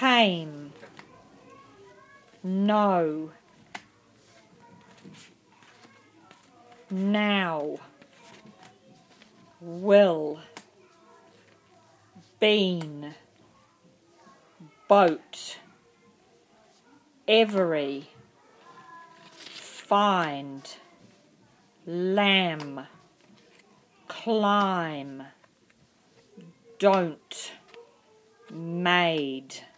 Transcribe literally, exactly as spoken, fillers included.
came, no, now, will, been, boat, every, find, lamb, climb, don't, made.